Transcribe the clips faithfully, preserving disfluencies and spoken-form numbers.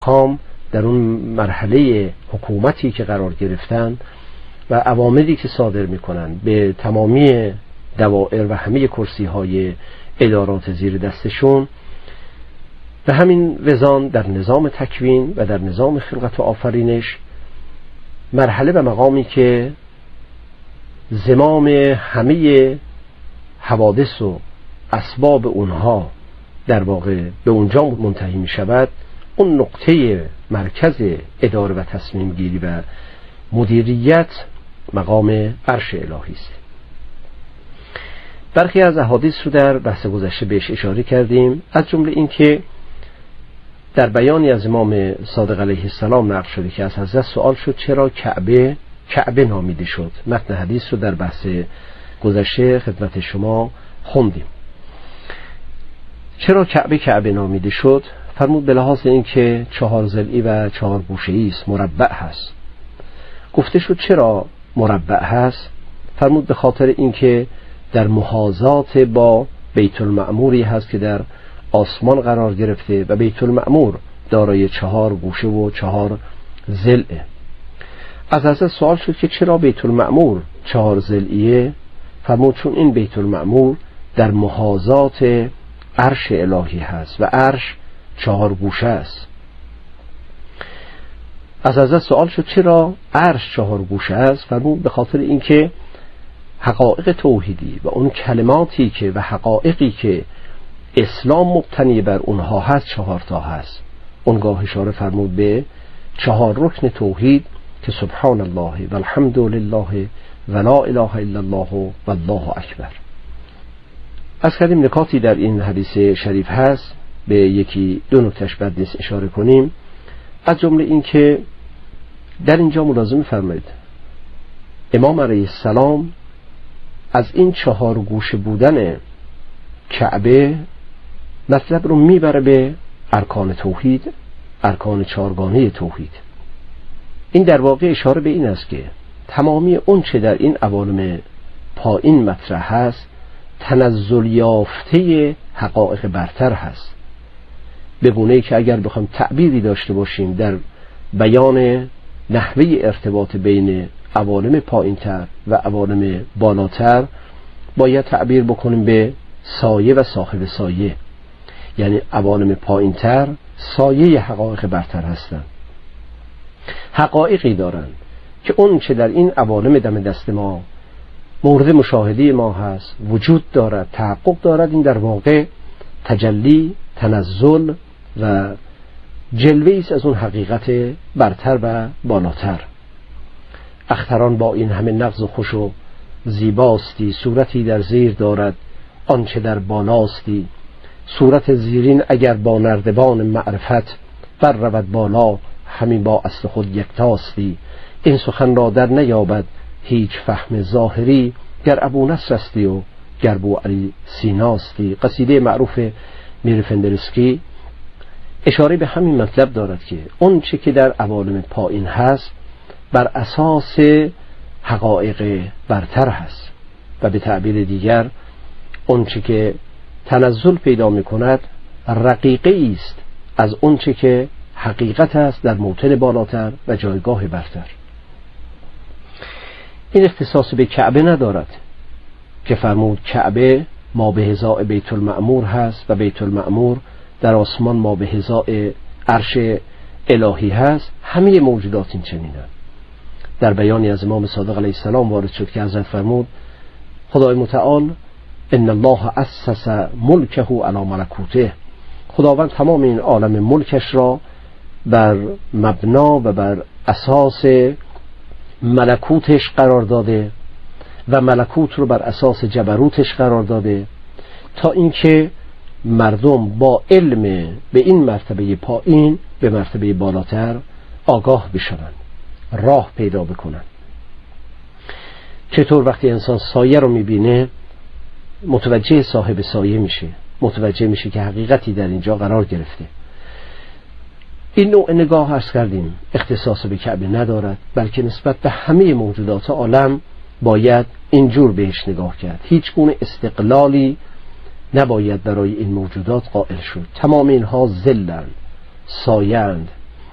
احکام در اون مرحله حکومتی که قرار گرفتن و اوامری که صادر میکنن به تمامی دوائر و همه کرسی های ادارات زیر دستشون، به همین وزان در نظام تکوین و در نظام خلقت و آفرینش مرحله و مقامی که زمام همه حوادث و اسباب اونها در واقع به اونجا منتهی می شود، اون نقطه مرکز اداره و تصمیم گیری و مدیریت مقام عرش الهی است. برخی از احادیث رو در بحث گذشته بهش اشاره کردیم، از جمله این که در بیانی از امام صادق علیه السلام نقل شده که از حضرت سوال شد چرا کعبه کعبه نامیده شد. متن حدیث رو در بحث گذشته خدمت شما خوندیم. چرا کعبه کعبه نامیده شد؟ فرمود به لحاظ این که چهار ضلعی و چهار گوشه‌ای است، مربع هست. گفته شد چرا مربع هست؟ فرمود به خاطر این که در محاذات با بیت المعموری هست که در آسمان قرار گرفته و بیت المعمور دارای چهار گوشه و چهار ضلعه. از حضرت سوال شد که چرا بیت المعمور چهار ضلعیه؟ فرمود چون این بیت المعمور در محاذات عرش الهی هست و عرش چهار گوشه است. از حضرت سوال شد چرا عرش چهار گوشه است؟ فرمود به خاطر اینکه حقایق توحیدی و اون کلماتی که و حقایقی که اسلام مبتنی بر اونها هست چهار تا هست. اونگاه اشاره فرمود به چهار رکن توحید که سبحان الله و الحمد لله و لا اله الا الله و الله اکبر. از کردیم نکاتی در این حدیث شریف هست، به یکی دو نکتهش بد نیست اشاره کنیم. از جمله این که در اینجا ملازم فرماید امام علیه السلام از این چهار گوشه بودن کعبه مطلب رو میبره به ارکان توحید، ارکان چهارگانه توحید. این در واقع اشاره به این است که تمامی اون چه در این عوالم پایین مطرح هست تنزل یافته حقایق برتر هست، به گونه‌ای که اگر بخوام تعبیری داشته باشیم در بیان نحوه ارتباط بین عوالم پایینتر و عوالم بالاتر، باید تعبیر بکنیم به سایه و صاحب سایه. یعنی عوالم پایینتر سایه حقایق برتر هستند، حقایقی دارند که اون چه در این عوالم دم دست ما مورد مشاهده ما هست وجود دارد، تحقق دارد. این در واقع تجلی، تنزل و جلوه است از اون حقیقت برتر و بالاتر. اختران با این همه نغز و خوش و زیباستی، صورتی در زیر دارد آنچه در بالاستی. صورت زیرین اگر با نردبان معرفت بر رود بالا، همین با اصل خود یکتاستی. این سخن را در نیابد هیچ فهم ظاهری، گر ابو نصر استی و گر بو علی سیناستی. قصیده معروف میر فندرسکی اشاره به همین مطلب دارد که اون چه که در عوالم پایین هست بر اساس حقایق برتر هست و به تعبیر دیگر اون چه که تنزل پیدا می کند رقیقه است از اون چه که حقیقت است در موطن بالاتر و جایگاه برتر. این اختصاص به کعبه ندارد که فرمود کعبه ما به هزاء بیت المعمور هست و بیت المعمور در آسمان ما به هزاء عرش الهی هست. همه موجودات این چنینند. در بیانی از امام صادق علیه السلام وارد شد که حضرت فرمود خدای متعال ان الله اسس ملکه علی ملکوته، خداوند تمام این عالم ملکش را بر مبنا و بر اساس ملکوتش قرار داده و ملکوت رو بر اساس جبروتش قرار داده تا اینکه مردم با علم به این مرتبه پایین به مرتبه بالاتر آگاه بشوند، راه پیدا بکنند. چطور وقتی انسان سایه رو میبینه متوجه صاحب سایه میشه، متوجه میشه که حقیقتی در اینجا قرار گرفته. این نوع نگاه عرض کردیم اختصاص به کعبه ندارد، بلکه نسبت به همه موجودات عالم باید اینجور بهش نگاه کرد. هیچ گونه استقلالی نباید برای این موجودات قائل شد. تمام اینها ظلند، سایند،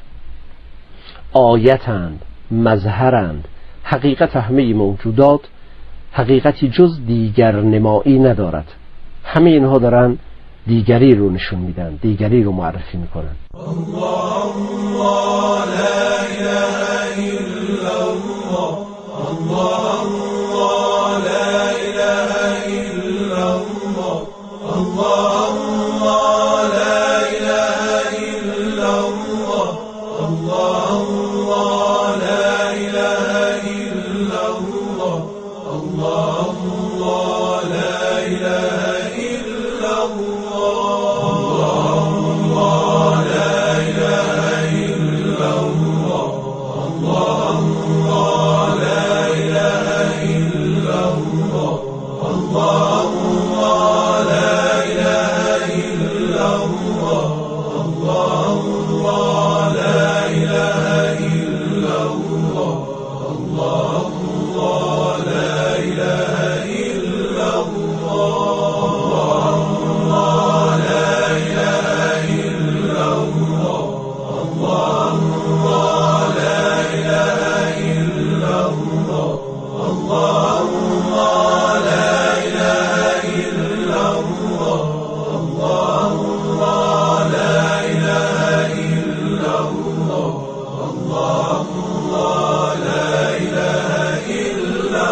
آیتند، مظهرند، حقیقت همه موجودات حقیقتی جز دیگر نمایی ندارد. همه اینها دارن دیگری رو نشون میدن، دیگری رو معرفی میکنن. الله الله لا اله الا الله، الله الله لا اله الا الله، الله الله لا اله الا الله، الله الله لا اله الا الله، الله الله لا اله الا الله، الله الله لا اله الا الله، الله الله لا اله الا الله، الله الله لا اله الا الله، الله الله لا اله الا الله، الله الله لا اله الا الله، الله الله لا اله الا الله، الله الله لا اله الا الله، الله الله لا اله الا الله، الله الله لا اله الا الله، الله الله لا اله الا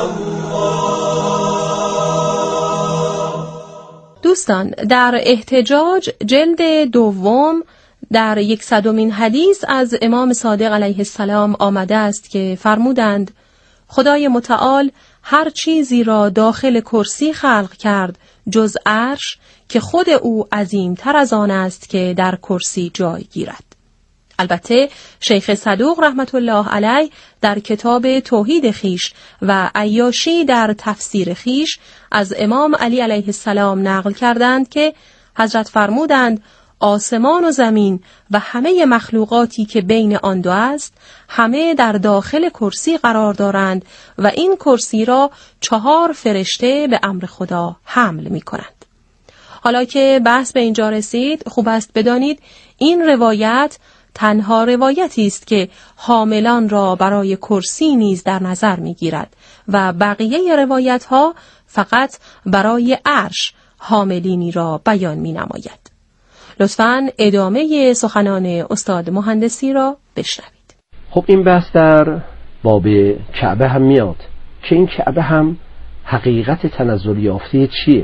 الله. دوستان، در احتجاج جلد دوم در یکصدمین حدیث از امام صادق علیه السلام آمده است که فرمودند خدای متعال هر چیزی را داخل کرسی خلق کرد جز عرش که خود او عظیمتر از آن است که در کرسی جای گیرد. البته شیخ صدوق رحمت الله علیه در کتاب توحید خیش و عیاشی در تفسیر خیش از امام علی علیه السلام نقل کردند که حضرت فرمودند آسمان و زمین و همه مخلوقاتی که بین آن دو است همه در داخل کرسی قرار دارند و این کرسی را چهار فرشته به امر خدا حمل می کنند. حالا که بحث به اینجا رسید، خوب است بدانید این روایت تنها روایتی است که حاملان را برای کرسی نیز در نظر می گیرد و بقیه روایت ها فقط برای عرش حاملینی را بیان می نماید. لطفاً ادامه سخنان استاد مهندسی را بشنوید. خب این بحث در باب کعبه هم میاد که این کعبه هم حقیقت تنزل یافته چیه؟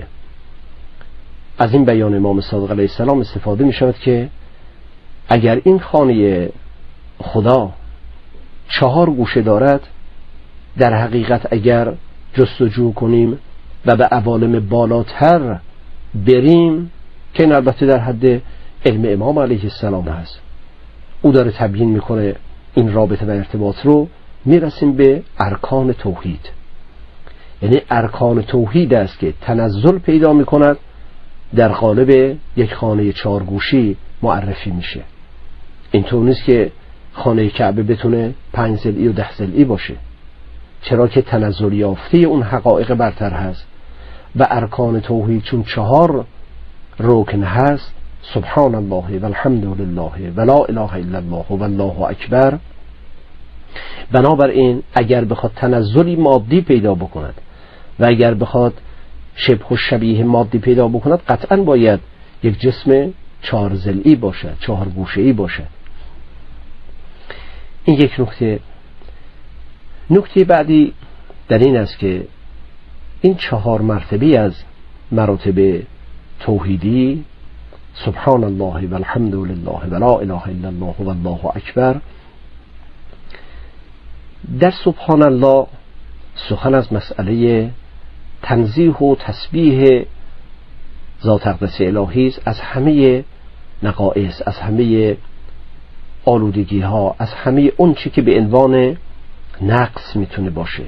از این بیان امام صادق علیه السلام استفاده می شود که اگر این خانه خدا چهار گوشه دارد، در حقیقت اگر جستجو کنیم و به عوالم بالاتر بریم که این البته در حد علم امام علیه السلام هست، او داره تبیین میکنه این رابطه و ارتباط رو، میرسیم به ارکان توحید. یعنی ارکان توحید است که تنزل پیدا میکند در قالب یک خانه چهارگوشی معرفی میشه. اینطور نیست که خانه کعبه بتونه پنج ضلعی و ده ضلعی باشه، چرا که تنزل یافته اون حقایق برتر هست و ارکان توحید چون چهار رکن هست، سبحان الله و الحمد لله و لا اله الا الله و الله اکبر. بنابراین اگر بخواد تنزلی مادی پیدا بکند و اگر بخواد شبه و شبیه مادی پیدا بکند، قطعا باید یک جسم چهار ضلعی باشد، چهار گوشه‌ای باشد. این یک نکته. نکته بعدی در این است که این چهار مرتبه از مراتب توحیدی، سبحان الله و الحمد لله و لا اله الا الله و الله اکبر، در سبحان الله سخن از مسئله تنزیه و تسبیح ذات اقدس الهی است، از همه نقائص، از همه آلودگی ها، از همه اون چی که به عنوان نقص میتونه باشه.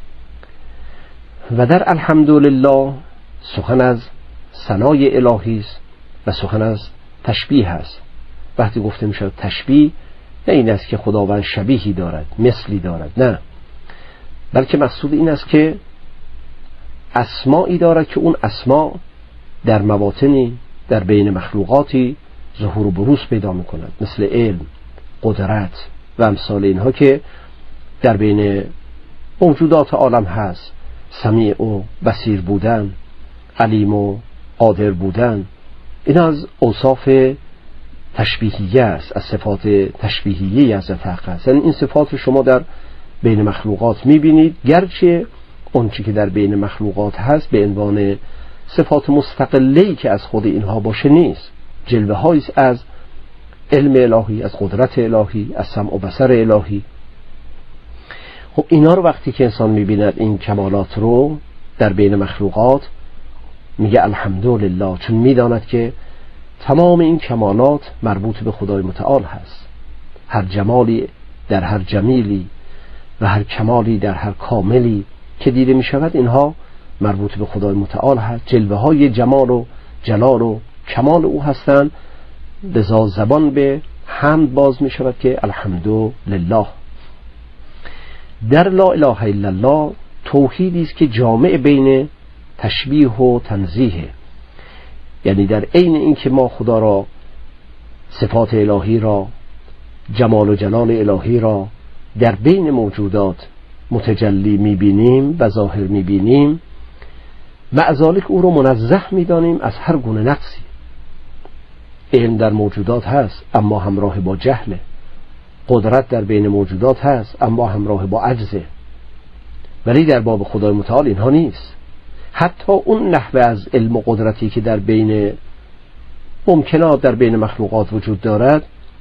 و در الحمدلله سخن از ثنای الهی است و سخن از تشبیه است. وقتی گفته میشه تشبیه، نه این است که خداوند شبیهی دارد، مثلی دارد، نه، بلکه مقصود این است که اسمایی دارد که اون اسما در مواطنی در بین مخلوقاتی ظهور و بروز پیدا میکند، مثل علم، قدرت، و امثال اینها که در بین موجودات عالم هست. سمیع و بصیر بودن، علیم و قادر بودن، این از اوصاف تشبیهیه است، از صفات تشبیهیه از حق است. یعنی این صفات رو شما در بین مخلوقات میبینید، گرچه اون چی که در بین مخلوقات هست به عنوان صفات مستقله‌ای که از خود اینها باشه نیست، جلوه هایی از علم الهی، از قدرت الهی، از سمع و بصر الهی. خب اینا رو وقتی که انسان میبیند این کمالات رو در بین مخلوقات، میگه الحمدلله، چون میداند که تمام این کمالات مربوط به خدای متعال هست. هر جمالی در هر جمیلی و هر کمالی در هر کاملی که دیده می شود اینها مربوط به خدای متعال هست، جلوه های جمال و جلال و کمال او هستند. لذا زبان به حمد باز می شود که الحمدلله. در لا اله الا الله توحیدی است که جامع بین تشبیه و تنزیه، یعنی در عین این که ما خدا را، صفات الهی را، جمال و جلال الهی را در بین موجودات متجلی میبینیم و ظاهر میبینیم، مع ذالک او رو منزه میدانیم از هر گونه نقصی. علم در موجودات هست اما همراه با جهله، قدرت در بین موجودات هست اما همراه با عجزه، ولی در باب خدای متعال اینها نیست. حتی اون نحوه از علم و قدرتی که در بین ممکنات در بین مخلوقات وجود دارد،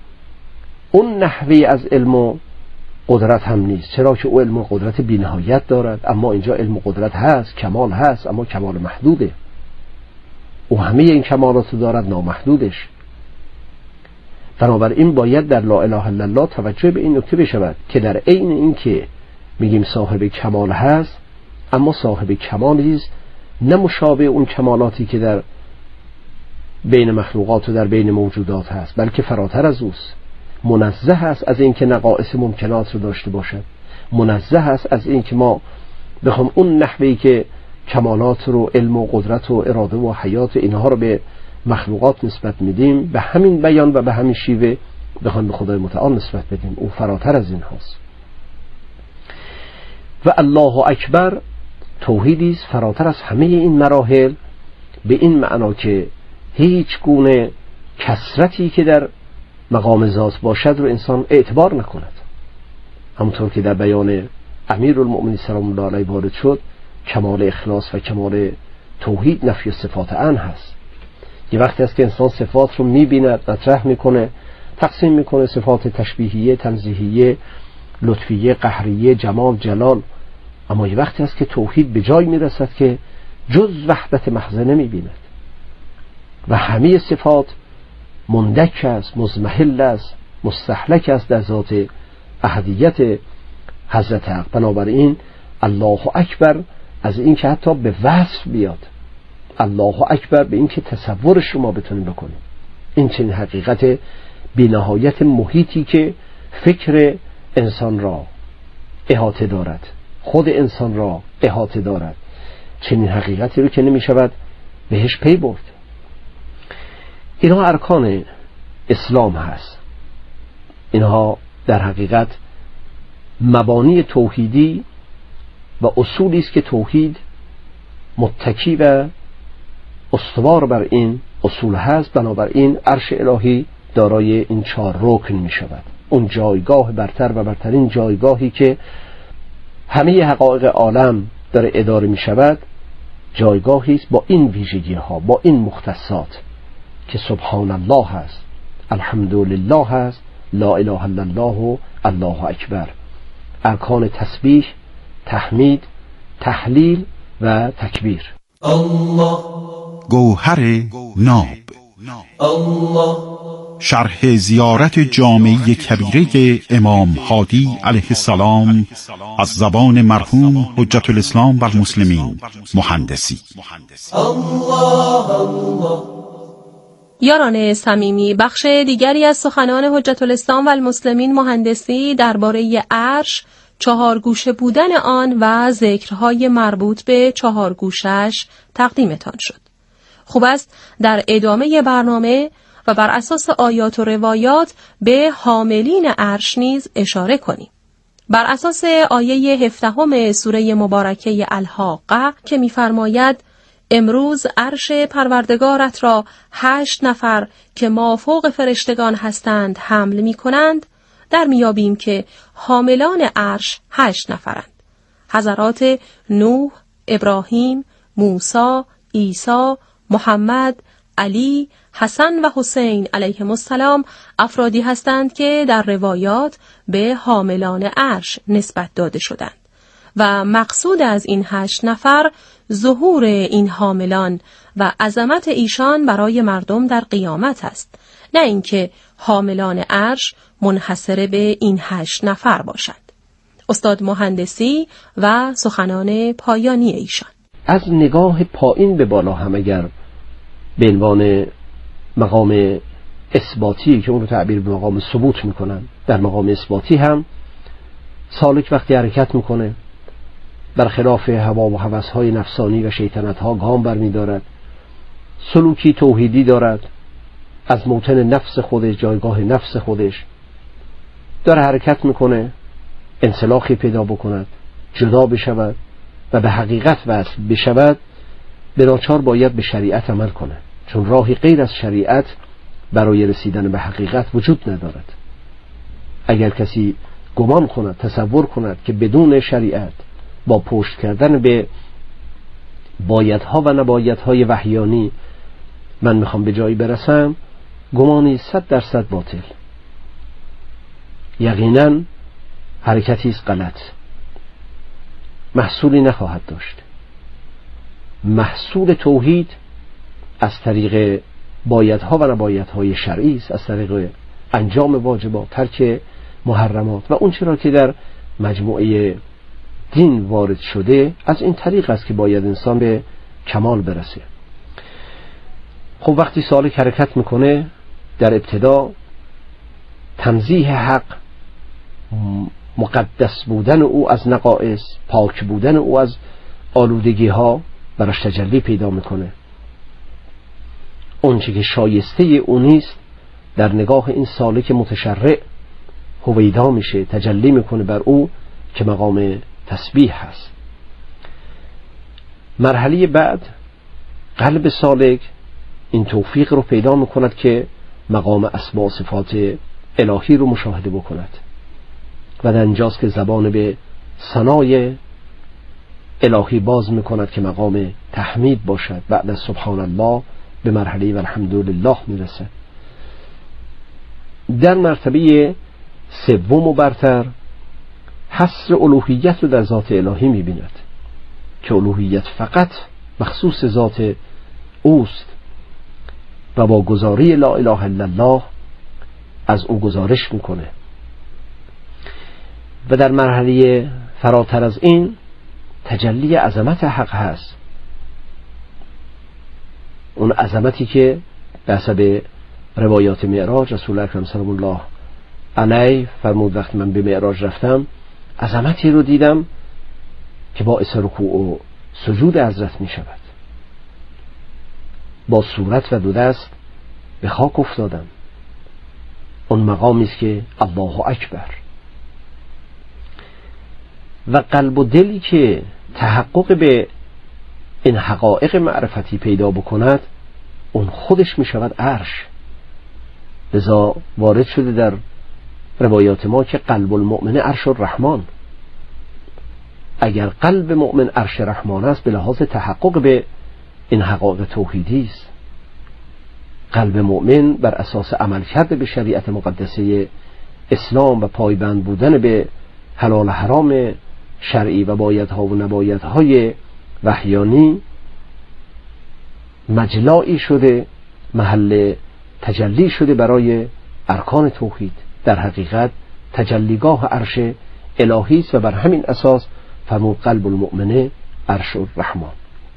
اون نحوه از علم و قدرت هم نیست، چرا که او علم و قدرت بی‌نهایت دارد، اما اینجا علم و قدرت هست، کمال هست، اما کمال محدوده. او همه این کمالات دارد، نامحدودش. بنابراین باید در لا اله الا الله توجه به این نکته بشود که در عین این که میگیم صاحب کمال هست، اما صاحب کمالی است نه مشابه اون کمالاتی که در بین مخلوقات و در بین موجودات هست، بلکه فراتر از اوست. منزه است از این که نقائص ممکنات رو داشته باشد، منزه است از این که ما بخوام اون نحوهی که کمالات رو، علم و قدرت و اراده و حیات اینها رو به مخلوقات نسبت میدیم، به همین بیان و به همین شیوه بخوام به خدای متعال نسبت بدیم. او فراتر از این هاست. و الله اکبر توحیدی است فراتر از همه این مراحل، به این معنا که هیچ گونه کثرتی که در مقام ذات باشد رو انسان اعتبار نکند. همونطور که در بیان امیرالمؤمنین سلام الله علیه وارد شد، کمال اخلاص و کمال توحید نفی صفات ان هست. یه وقتی است که انسان صفات رو میبیند، مطرح میکنه، تقسیم میکنه، صفات تشبیهیه، تنزیهیه، لطفیه، قهریه، جمال، جلال، اما یه وقتی است که توحید به جای میرسد که جز وحدت محض نمیبیند و همه صفات مندک است، مزمحل است، مستحلک است در ذات احدیت حضرت حق. بنابراین الله اکبر از این که حتی به وصف بیاد، الله اکبر به این که تصورش شما بتونید بکنید. این چنین حقیقت بی‌نهایت محیطی که فکر انسان را احاطه دارد، خود انسان را احاطه دارد، چنین حقیقتی رو که نمی شود بهش پی برد. اینها ارکان اسلام هست. اینها در حقیقت مبانی توحیدی و اصولی است که توحید متکی و استوار بر این اصول هست. بنابراین عرش الهی دارای این چهار رکن می شود. اون جایگاه برتر و برترین جایگاهی که همه حقایق عالم داره اداره می شود، جایگاهی است با این ویژگی ها، با این مختصات که سبحان الله هست، الحمدلله هست، لا اله الا الله و الله اکبر. ارکان تسبیح، تحمید، تحلیل و تکبیر. الله گوهر ناب. الله شرح زیارت جامعه کبیره امام هادی علیه السلام از زبان مرحوم حجت الاسلام و المسلمین مهندسی. الله الله. یاران صمیمی، بخش دیگری از سخنان حجت الاسلام و المسلمین مهندسی درباره عرش، چهار گوشه بودن آن و ذکرهای مربوط به چهار گوشش تقدیمتان شد. خوب است در ادامه برنامه و بر اساس آیات و روایات به حاملین عرش نیز اشاره کنیم. بر اساس آیه هفدهم سوره مبارکه الحاقه که می‌فرماید امروز عرش پروردگارت را هشت نفر که مافوق فرشتگان هستند حمل می‌کنند، در میابیم که حاملان عرش هشت نفرند. حضرات نوح، ابراهیم، موسی، عیسی، محمد، علی، حسن و حسین علیهم السلام افرادی هستند که در روایات به حاملان عرش نسبت داده شدند و مقصود از این هشت نفر ظهور این حاملان و عظمت ایشان برای مردم در قیامت است، نه اینکه حاملان عرش منحصر به این هشت نفر باشند. استاد مهندسی و سخنان پایانی ایشان. از نگاه پایین به بالا هم اگر به عنوان مقام اثباتی که اون رو تعبیر به مقام ثبوت میکنن، در مقام اثباتی هم سالک وقتی حرکت میکنه برخلاف هوا و هوس‌های نفسانی و شیطنت‌ها گام برمی‌دارد، سلوکی توحیدی دارد، از موطن نفس خودش، جایگاه نفس خودش داره حرکت میکنه، انسلاخی پیدا بکند، جدا بشود و به حقیقت وصل بشود، به ناچار باید به شریعت عمل کنه، چون راهی غیر از شریعت برای رسیدن به حقیقت وجود ندارد. اگر کسی گمان کند، تصور کند که بدون شریعت با پشت کردن به بایدها و نبایدهای وحیانی من میخوام به جایی برسم، گمانی صد درصد باطل، یقینا حرکتی است غلط، محصولی نخواهد داشت. محصول توحید از طریق بایدها و نبایدهای شرعی است، از طریق انجام واجبات، ترک محرمات و اون چرا که در مجموعه دین وارد شده، از این طریق است که باید انسان به کمال برسه. خب وقتی سالک حرکت میکنه، در ابتدا تنزیه حق، مقدس بودن او از نقائص، پاک بودن او از آلودگی ها براش تجلی پیدا میکنه. اون چه که شایسته او نیست در نگاه این سالک متشرع هویدا میشه، تجلی میکنه بر او که مقام تسبیح هست. مرحله بعد قلب سالک این توفیق رو پیدا میکند که مقام اسماء صفات الهی رو مشاهده بکند و در اینجاست که زبان به ثنای الهی باز میکند که مقام تحمید باشد. بعد از سبحان الله به مرحله و الحمدلله میرسه. در مرتبه سوم و برتر حصر الوهیت رو در ذات الهی میبیند که الوهیت فقط مخصوص ذات اوست و با گزاری لا اله الا الله از او گزارش میکنه. و در مرحله فراتر از این تجلی عظمت حق هست، اون عظمتی که به حسب روایات معراج رسول اکرم صلی الله علیه فرمود وقتی من به معراج رفتم عظمتی رو دیدم که باعث رکوع و سجود حضرت می شود. با صورت و دو دست به خاک افتادم. اون مقامی است که الله اکبر. و قلب و دلی که تحقق به این حقایق معرفتی پیدا بکند، اون خودش می شود عرش. لذا وارد شده در روایات ما که قلب المؤمن عرش الرحمن. اگر قلب مؤمن عرش رحمان است، به لحاظ تحقق به این حقایق توحیدی است. قلب مؤمن بر اساس عمل کرده به شریعت مقدسه اسلام و پایبند بودن به حلال حرام شرعی و بایدها و نبایدهای وحیانی مجلایی شده، محل تجلی شده برای ارکان توحید. در حقیقت تجلیگاه عرش الهی است و بر همین اساس فرمود قلب المؤمن عرش الرحمن.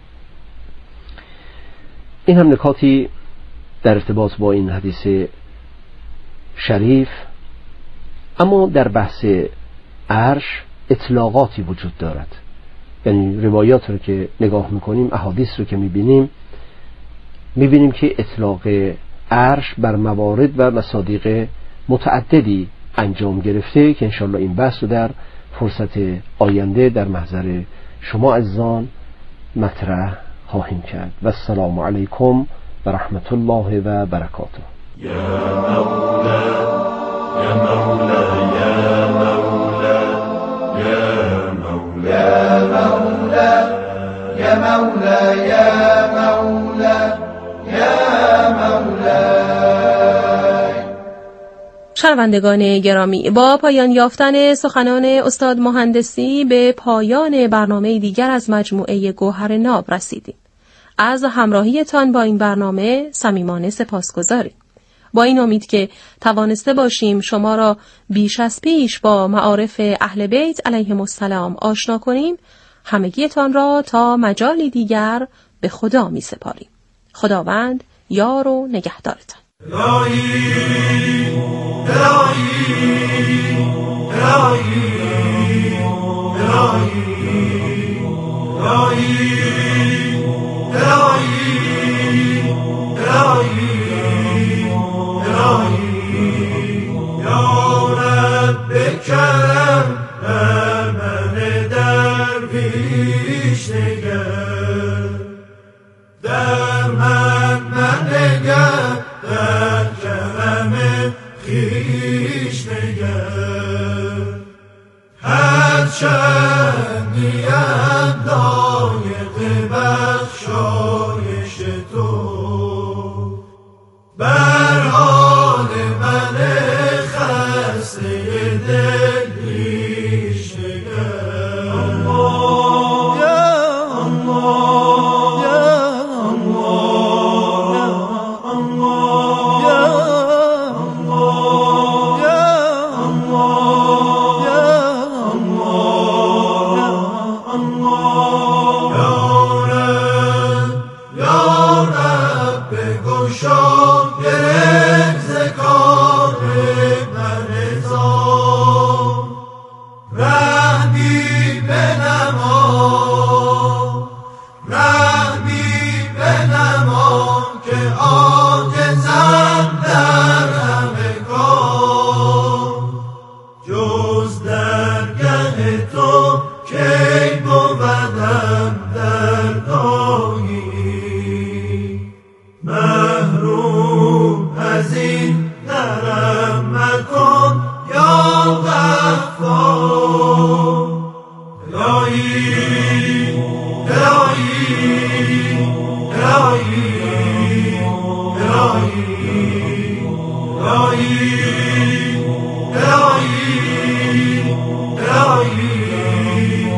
این هم نکاتی در ارتباط با این حدیث شریف. اما در بحث عرش اطلاقاتی وجود دارد، یعنی روایات رو که نگاه میکنیم، احادیث رو که میبینیم، میبینیم که اطلاق عرش بر موارد و مصادیق متعددی انجام گرفته که انشاءالله این بحث رو در فرصت آینده در محضر شما عزیزان مطرح خواهیم کرد. و السلام علیکم و رحمت الله و برکاته. یا مولا یا مولا یا مولا یا مولا یا مولا یا مولا یا مولا. شنوندگان گرامی، با پایان یافتن سخنان استاد مهندسی به پایان برنامه دیگر از مجموعه گوهر ناب رسیدیم. از همراهیتان با این برنامه صمیمانه سپاسگزاریم. با این امید که توانسته باشیم شما را بیش از پیش با معارف اهل بیت علیهم السلام آشنا کنیم، همگیتان را تا مجالی دیگر به خدا می سپاریم. خداوند یار و نگهدارتان. الهی الهی الهی الهی الهی الهی یا رب کرم در من درویش نگر، در من من نگر، در کرم خویش نگر. هر چند نیم لایق بخشایش تو، بر حال من خسته دل ریش نگر. الله یا الله یا الله الله یا الله یا الله یا الله الله. یا رب یا رب بگشا گره ز کار من زار، رحمی بنما رحمی بنما که عاجزم در همه کار. جز درگه تو کی بودم در دایی، محروم از این درم مکن یا غفار. الهی الهی الهی الهی الهی الهی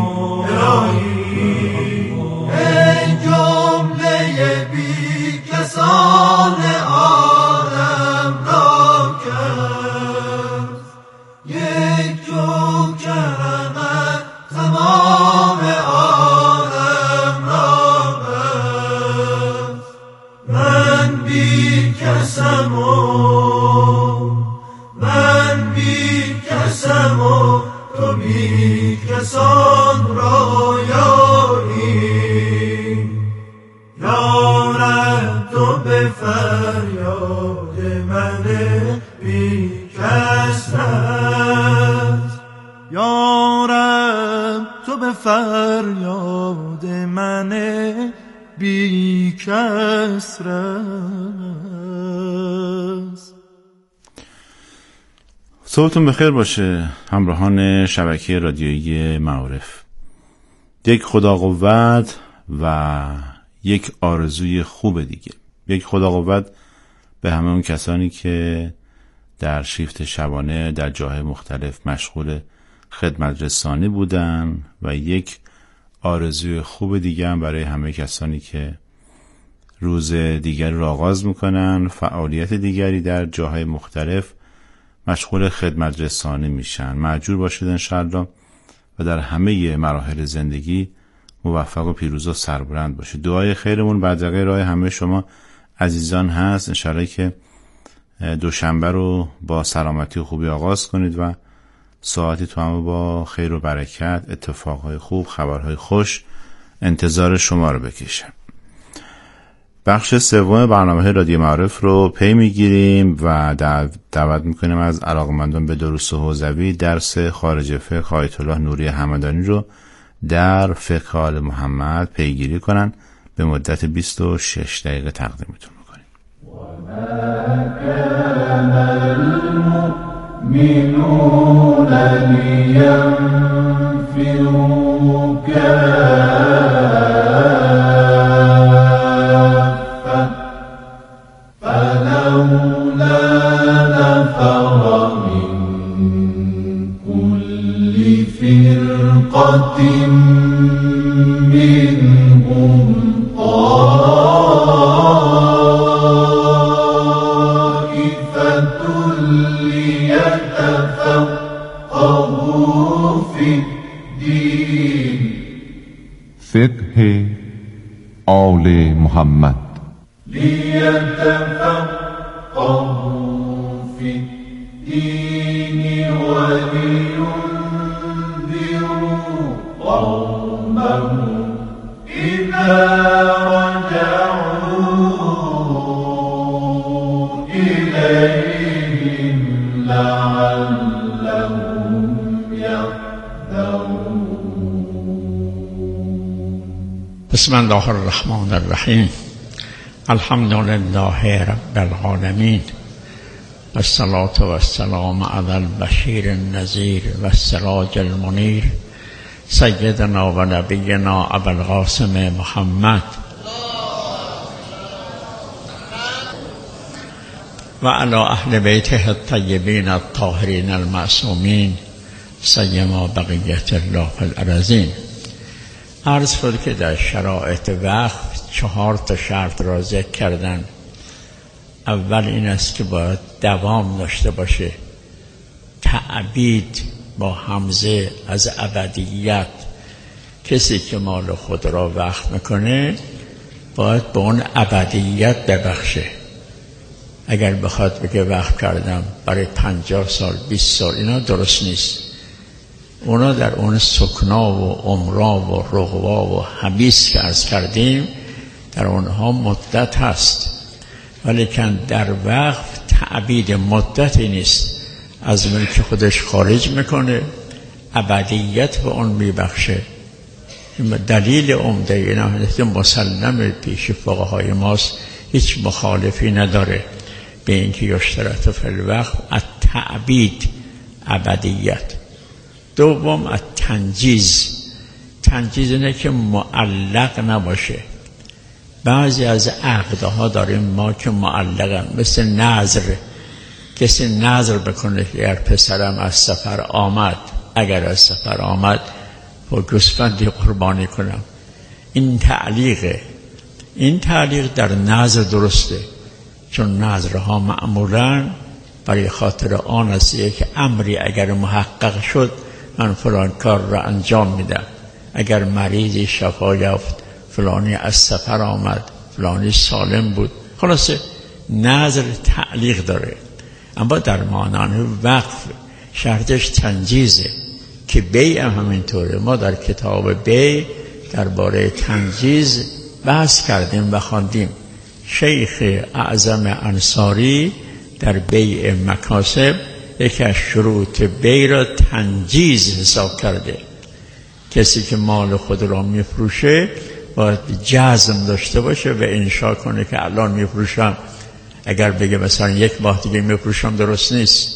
الهی. ای جمله بی کسان عالم را کرد یک جو کرمت، تمام عالم را بست. من بی کسم و من بی کسم و تو بی کسان را یاری. یا رب تو به فریاد من بی کس رس، یا رب تو به فریاد من بی کس رس. صبحتون بخیر باشه همراهان شبکه رادیویی معارف. یک خدا قوت و یک آرزوی خوب دیگه. یک خدا قوت به همه اون کسانی که در شیفت شبانه در جاهای مختلف مشغول خدمت رسانی بودن و یک آرزوی خوب دیگه هم برای همه کسانی که روز دیگر را آغاز میکنن، فعالیت دیگری در جاهای مختلف مشغول خدمت رسانی میشن. مأجور باشید انشاءالله و در همه مراحل زندگی موفق و پیروز و سربلند باشید. دعای خیرمون بدرقه راه همه شما عزیزان هست. انشاءالله که دوشنبه رو با سلامتی و خوبی آغاز کنید و ساعتی تو همه با خیر و برکت، اتفاقهای خوب، خبرهای خوش انتظار شما رو بکشم. بخش سوم برنامه رادیو معارف رو پی میگیریم و دعوت میکنیم از علاقمندان به دروس حوزوی درس خارج فقه آیت الله نوری همدانی رو در فقه آل محمد پیگیری کنن. به مدت بیست و شش دقیقه تقدیمتون میکنیم. وما كان المؤمنون لينفروا كافة فلولا نفر من كل فرقة منهم طائفة ليتفقهوا في الدين. فقه آل محمد. ليتفقهوا في الدين ولينذروا قومهم إذا رجعوا إليهم لعلهم يحذرون. بسم الله الرحمن الرحیم. الحمد لله رب العالمین والصلاة والسلام علی البشیر النذیر والسراج المنیر سیدنا و نبینا ابوالقاسم محمد و علی اهل بیته الطیبین الطاهرین المعصومین سیما بقیت الله فی الارضین. عرض شد که در شرایط وقف چهار تا شرط را ذکر کردن. اول این است که باید دوام داشته باشه. تعبید با همزه از ابدیت. کسی که مال خود را وقف میکنه باید به اون ابدیت ببخشه. اگر بخواد بگه وقف کردم برای پنجاه سال بیست سال، اینا درست نیست. اونا در اون سکنا و عمرا و رغوا و حبیس که عرض کردیم در اونها مدت هست، ولیکن در وقف تعبید مدتی نیست. از ملک خودش خارج میکنه، ابدیت به اون میبخشه. دلیل عمده اینا مسلم پیش فقهای ماست، هیچ مخالفی نداره به اینکه یشترط فی الوقف التعبید ابدیت. دوم التنجیز. تنجیز اینه که معلق نباشه. بعضی از عقدها داریم ما که معلقن، مثل نذر. کسی نذر بکنه که اگر پسرم از سفر آمد، اگر از سفر آمد با گوسفندی قربانی کنم، این تعلیقه. این تعلیق در نذر درسته، چون نذرها معمولاً برای خاطر آن است که امری اگر محقق شد من فلان کار را انجام میدم. اگر مریضی شفا یافت، فلانی از سفر آمد، فلانی سالم بود، خلاصه نذر تعلیق داره. اما در مانند وقف شرطش تنجیزه که بیع هم همینطوره. ما در کتاب بیع درباره تنجیز بحث کردیم و خواندیم. شیخ اعظم انصاری در بیع مکاسب یکی از شروط بیع را تنجیز حساب کرده. کسی که مال خود را میفروشه باید جزم داشته باشه و انشا کنه که الان میفروشم. اگر بگه مثلا یک ماه دیگه میفروشم درست نیست.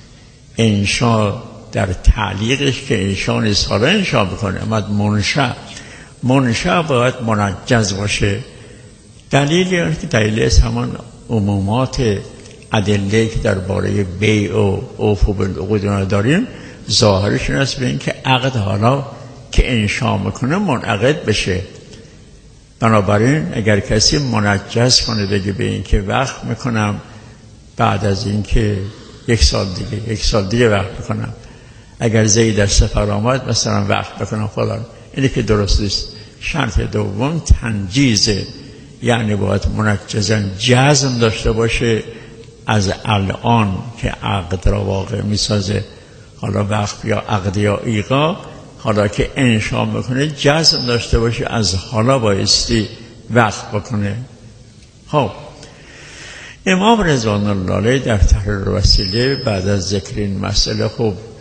انشا در تعلیقش که انشا نیست، حالا انشا بکنه. اما منشا منشا باید منجز باشه. دلیلی است که دلیلی است همان عمومات ادله که درباره بیع و عفو بالعقود داریم، ظاهرش این است به این که عقد حالا که انشا میکنه منعقد بشه. بنابراین اگر کسی منجز کنه بگه به این که وقت میکنم بعد از این که یک سال دیگه یک سال دیگه وقت میکنم، اگر زید از سفر آمد مثلا وقت بکنم فلان، اینه که درست نیست. شرط دوم تنجیزه، یعنی باید منجزاً جزم داشته باشه از الان که عقد را واقع میسازه، حالا وقف یا عقد یا ایقا، حالا که انشا میکنه جزم داشته باشه از حالا بایستی وقف بکنه. خب امام رضوان الله علیه در تحریر وسیله بعد از ذکر این مسئله خب